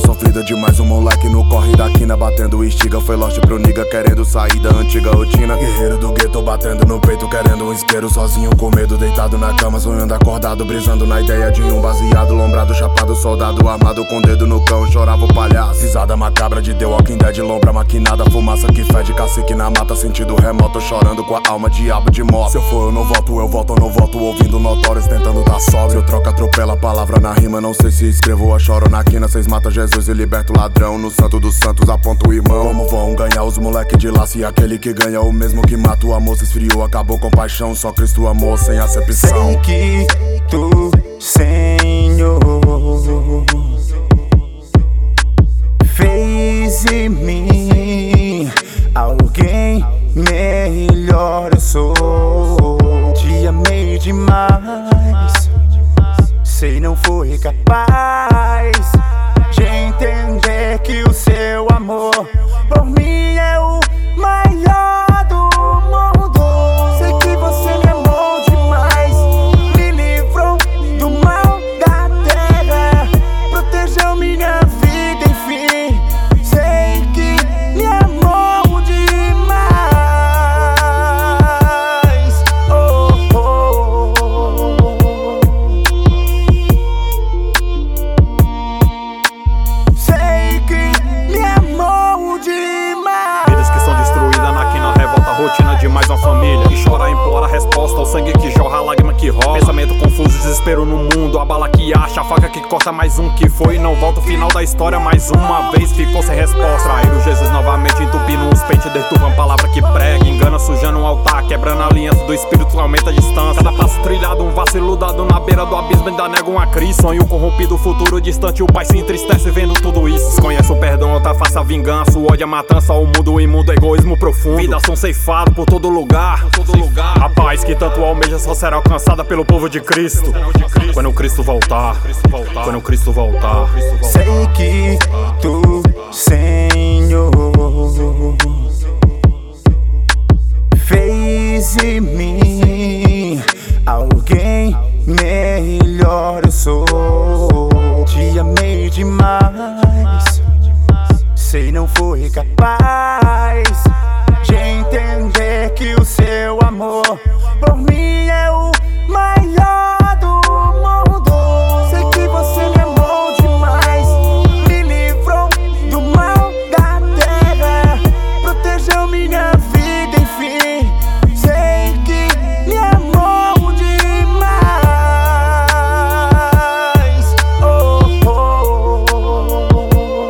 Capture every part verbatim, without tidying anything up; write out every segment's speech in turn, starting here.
sofrida demais, um moleque no corre da quina, batendo estiga. Foi lost pro nigga, querendo sair da antiga rotina. Guerreiro do gueto, batendo no peito, querendo um isqueiro. Sozinho com medo, deitado na cama, sonhando acordado, brisando na ideia de um baseado. Lombrado, chapado, soldado, armado com dedo no cão, chorava o palhaço. Risada macabra de The Walking Dead, lombra maquinada, fumaça que fede, cacique na mata, sentido remoto, chorando com a alma, diabo de moto. Se eu for eu não volto, eu volto, eu não volto, ouvindo notórios, tentando dar sóbrio. Troca, atropela a palavra na rima, não sei se escrevo ou choro na quina. Cês mata Jesus e liberta o ladrão, no santo dos santos aponta o irmão. Como vão ganhar os moleque de lá, se aquele que ganha o mesmo que mata o amor se esfriou, acabou com paixão, só Cristo amor sem acepção. Sei que tu, Senhor, fez em mim alguém melhor. Eu sou, te amei demais, sei não foi capaz de entender que o seu amor por mim é o maior do mundo. Sei que você me amou demais, me livrou do mal da terra, protegeu minha vida, enfim. Sei que me amou demais. Oh, oh, oh. Sei que me amou demais. Vidas que são destruídas na quina, revolta, rotina de mais uma família que chora, implora resposta, o sangue que jorra, a lágrima que rola. Pensamento confuso, desespero no mundo, a bala que acha, a faca que corta, mais um que foi e não volta. O final da história mais uma vez ficou sem resposta. Traíram Jesus novamente, entupindo os peitos, deturpa a palavra que prega, engana, sujando um altar, quebrando a aliança do espírito, aumenta a distância. Cada passo trilhado, um vacilo dado na beira do abismo, ainda nega uma crise. Sonho corrompido, futuro distante, o pai se entristece vendo tudo isso. Desconhece o perdão, outra face a vingança, o ódio, a matança, o mundo imundo, egoísmo profundo. Vidas são ceifadas por todo lugar, por todo lugar. A paz que tanto almeja só será alcançada pelo povo de Cristo, quando o Cristo voltar, quando o Cristo voltar. Sei que tu, Senhor, fez em mim alguém melhor. Eu sou, te amei demais, sei não foi capaz de entender que o seu amor por mim é o maior do mundo. Sei que você me amou demais, me livrou do mal da terra, protegeu minha vida, enfim. Sei que me amou demais. Oh, oh, oh.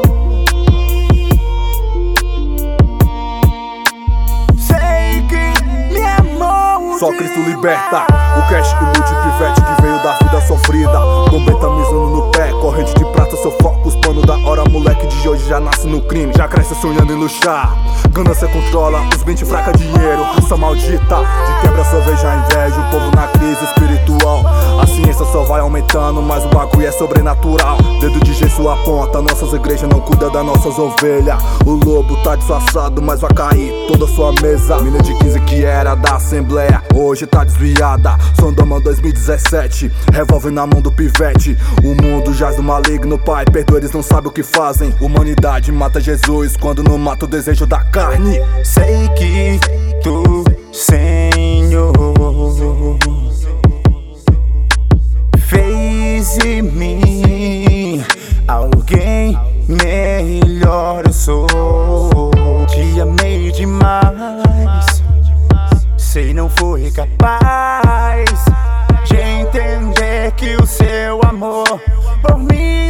Sei que me amou. Só Cristo liberta, o cash e multipivete que veio da vida sofrida. Bombeta misando no pé, corrente de prata, seu foco, os panos da hora. Moleque de hoje já nasce no crime, já cresce sonhando em luxar. Ganância controla, os mente fraca, dinheiro, raça maldita. De quebra só vejo a inveja, o povo na crise espiritual. A ciência só vai aumentando, mas o bagulho é sobrenatural. Dedo de Jesus aponta, nossas igrejas não cuidam das nossas ovelhas. O lobo tá disfarçado, mas vai cair toda a sua mesa. Mina de quinze que era da Assembleia, hoje tá desviada. Sondoma dois mil e dezessete, revólver na mão do pivete. O mundo jaz do maligno, pai, perdoa, eles não sabem o que fazem. Humanidade mata Jesus quando não mata o desejo da carne. Sei que tu, Senhor, fez em mim alguém melhor. Eu sou, te amei demais, sei não foi capaz de entender que o seu amor por mim